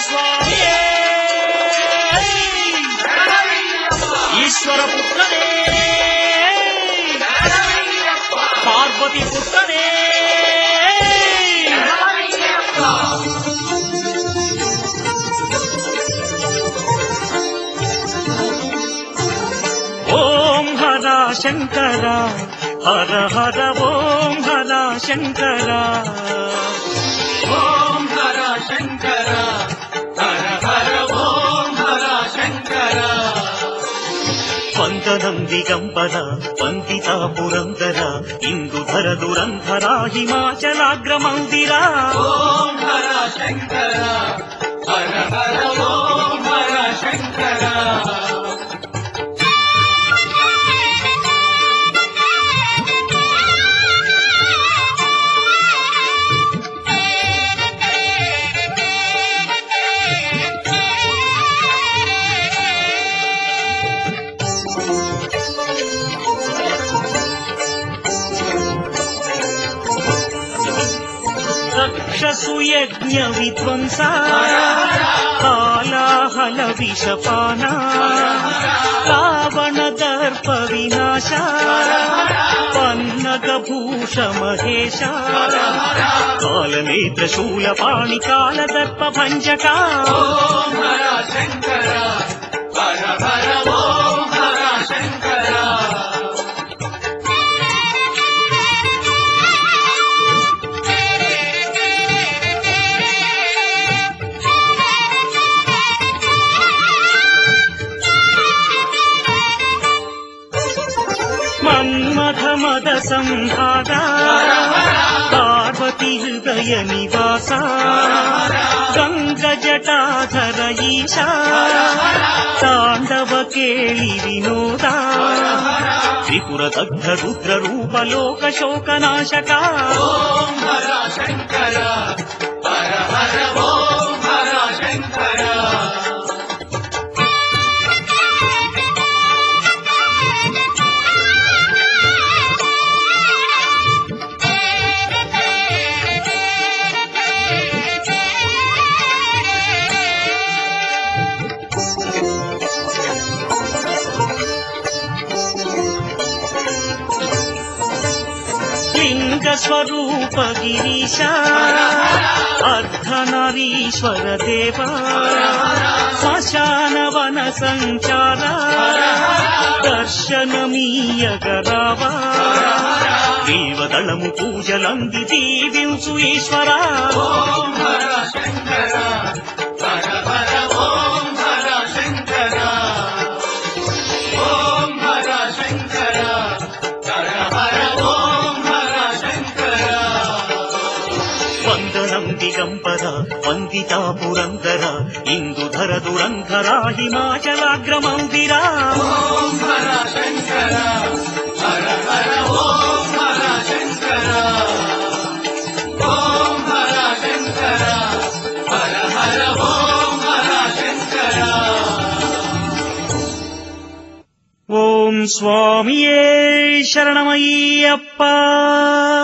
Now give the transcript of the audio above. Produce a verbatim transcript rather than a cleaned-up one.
స్వామియే ఈశ్వర పుత్రనే పార్వతి పుత్రనే ఓం హర శంకర హర హర ఓం హర శంకర ఓం హర శంకర హర హర ఓం హర శంకర వందనం దిగంబర వందితా పురందర ఇందుధర దురంధర హిమాచలాగ్రమందిర ఓం హర శంకర హర హర ఓం హర శంకర రక్షసు యజ్ఞ విధ్వంస కాలాహల విషపాన రావణ దర్ప వినాశ పన్నగ భూష మహేశ కాలనేత్ర శూల పాణి కాల దర్ప భంజక ఓం హర శంకర హర హర ఓం హర శంకర మన్మథ మద సంభాగ పార్వతి హృదయ నివాస గంగ జటాధర ఈశా తాండవ కేళి వినోద త్రిపుర దగ్ధ రుద్ర రూప లోక శోకనాశక ఓం హర శంకర హర హర ఓం హర శంకర లింగ స్వరూప గిరీశ అర్ధనరీశ్వర దేవ శ్మశాన వన సంచార దర్శనమీయగరావా దేవదళము పూజలంది దీవించు ఈశ్వర ఓం హర శంకర హర హర ఓం హర శంకర ఓం హర శంకర హర హర ఓం హర శంకర వందనం దిగంబర వందితా పురందర ఇందుధర దురంధర హిమాచలాగ్రమందిర ఓం హర శంకర హర హర ఓం హర శంకర ఓం హర శంకర హర హర ఓం హర శంకర ఓం స్వామియే శరణమయ్యప్ప.